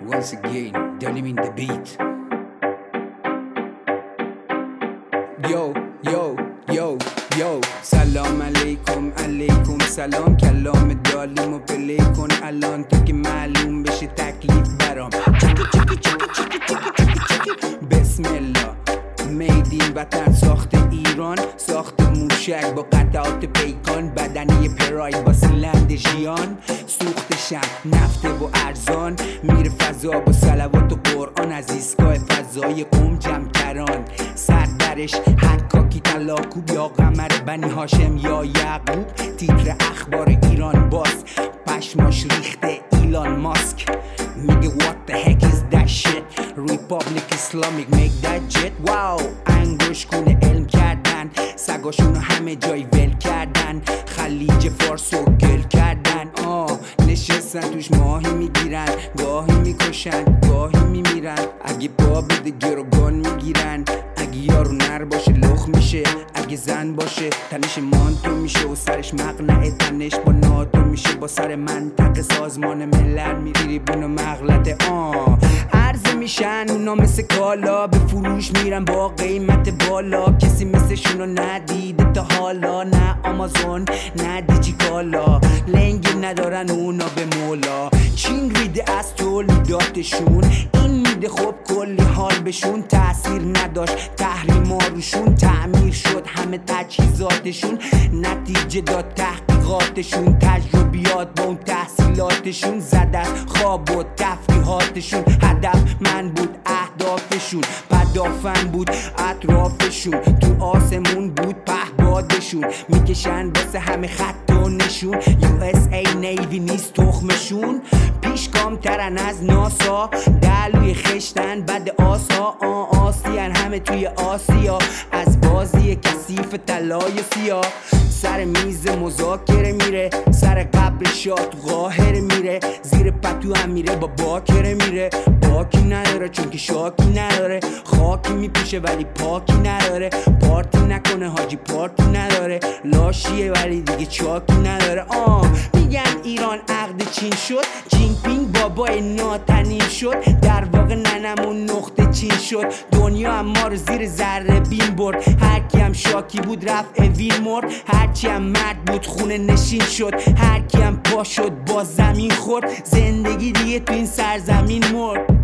Once again, Dalim in the beat. Yo سلام علیکم علیکم سلام کلام دالیم و پلی کن الان تا که معلوم بشه تکلیف برام. بسم الله میدین وطن ساخت ایران، ساخت موشک با قطعات پیکان، بدنی پراید با سیلند ژیان، سوختشم نفته و ارزان، میره فضا با صلوات و قرآن، از ایستگاه فضای قم جمکران، سردرش حکاکی تلاکوب یا قمر بنی هاشم یا یعقوب، تیتر اخبار ایران باز پشماش ریخته ایلان ماسک میگه what the heck is that shit Republic Islamic make that jet واو انگوش کنه علم کردن، سگاشونو همه جای ول کردن، خلیج فارس و گل کردن، نشستن توش ماهی میگیرن، گاهی میکشن گاهی میمیرن، اگه پا بده گروگان میگیرن، اگه یارو نر باشه لخ میشه، اگه زن باشه تنش مانتو میشه و سرش مقنعه تنش با ناتو میشه، با سر منطقه سازمان ملل میری بون و مغلطه عرضه میشن اونا مثل کالا، به فروش میرن با قیمت بالا، کسی مثلشونو ندیده تا حالا، نه آمازون نه دیجیکالا، لنگ ندارن اونا به مولا، چین ریده از تولیداتشون، این میده خب کلی حال بهشون، تأثیر نداشت تحریما روشون، تعمیر شد همه تجهیزاتشون، نتیجه داد تحقیقاتشون، تجربیات با اون تحصیلاتشون، زد خواب و تفریحاتشون، هدف من بود اهدافشون، پدافن بود اطرافشون، تو آسمون بود پهبادشون، میکشن واسه همه خط و نشون، USA Navy نیست تخمشون، پیشگام ترن از ناسا، دلوی خشتن بد آسا، آسیان همه توی آسیا، از بازی کثیف طلای سیاه، سر میز مذاکره میره، سر قبر شاه تو قاهره میره، زیر پتو هم میره با باکره میره، باکی نداره چون که شاکی نداره، خاکی میپوشه ولی پاکی نداره، پارتی نکنه حاجی پارتی نداره، لاشیه ولی دیگه چاکی نداره، میگن ایران عقد چین شد، جین پینگ بابای ناتنین شد، در واقع ننمون نقطه چین شد، دنیا هم ما رو زیر ذره بین برد، هرکی هم شاکی بود رفت اوین مرد، هرچی هم مرد بود خونه نشین شد، هرکی هم پا شد با زمین خورد، زندگی دیگه تو این سرزمین مرد.